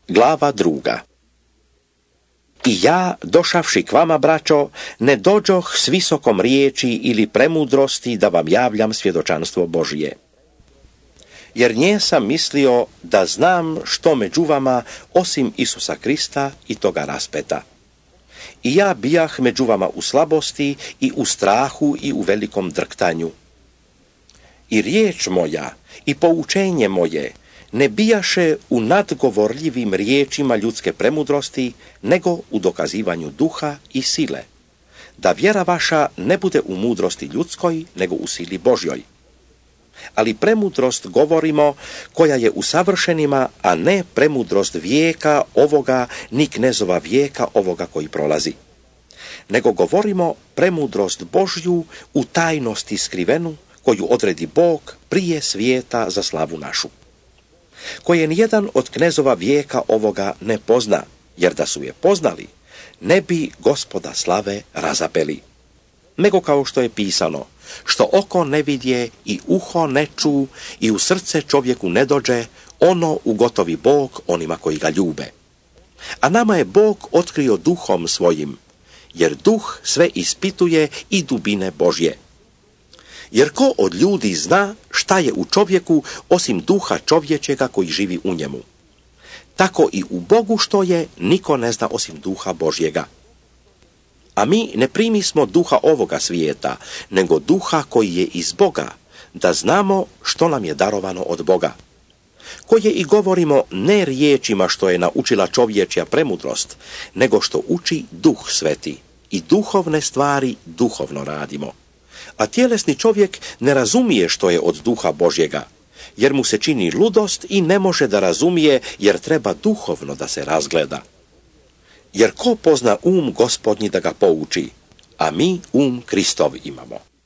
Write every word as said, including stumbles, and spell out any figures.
Glava druga. I ja, došavši k vama, braćo, ne dođoh s visokom riječi ili premudrosti da vam javljam svjedočanstvo Božije. Jer nje sam mislio da znam što među vama osim Isusa Krista i toga raspeta. I ja bijah među vama u slabosti i u strahu i u velikom drktanju. I riječ moja i poučenje moje ne bijaše u nadgovorljivim riječima ljudske premudrosti, nego u dokazivanju duha i sile, da vjera vaša ne bude u mudrosti ljudskoj, nego u sili Božjoj. Ali premudrost govorimo koja je u savršenima, a ne premudrost vijeka ovoga, ni knezova vijeka ovoga koji prolazi. Nego govorimo premudrost Božju u tajnosti skrivenu, koju odredi Bog prije svijeta za slavu našu, koje nijedan od knezova vijeka ovoga ne pozna, jer da su je poznali, ne bi Gospoda slave razapeli. Nego kao što je pisano, što oko ne vidje i uho ne ču i u srce čovjeku ne dođe, ono ugotovi Bog onima koji ga ljube. A nama je Bog otkrio duhom svojim, jer duh sve ispituje i dubine Božje. Jer ko od ljudi zna šta je u čovjeku osim duha čovječega koji živi u njemu? Tako i u Bogu što je, niko ne zna osim duha Božjega. A mi ne primismo duha ovoga svijeta, nego duha koji je iz Boga, da znamo što nam je darovano od Boga. Koje i govorimo ne riječima što je naučila čovječja premudrost, nego što uči Duh Sveti, i duhovne stvari duhovno radimo. A tjelesni čovjek ne razumije što je od duha Božjega, jer mu se čini ludost i ne može da razumije, jer treba duhovno da se razgleda. Jer ko pozna um Gospodnji da ga pouči, a mi um Kristov imamo.